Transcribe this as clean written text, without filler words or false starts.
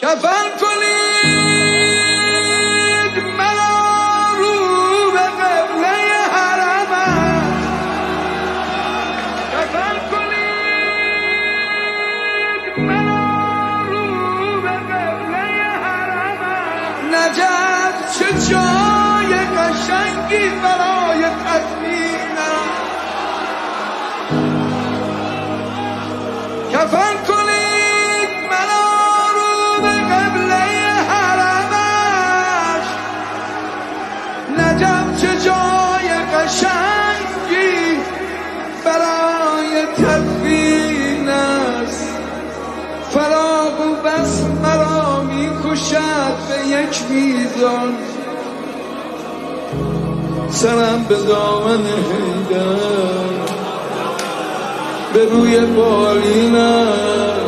کفن کنید مرا رو به قبله حرمت، کفن کنید مرا رو به قبله حرمت. نجف چه جای قشنگی برای تدفینم، کفن کنید مرا رو به قبله حرمش. نجف چه جای قشنگی برای تدفین است. فراق و بس مرا می کشد به یک میزان، سرم به دامن حیدر به روی بالینم.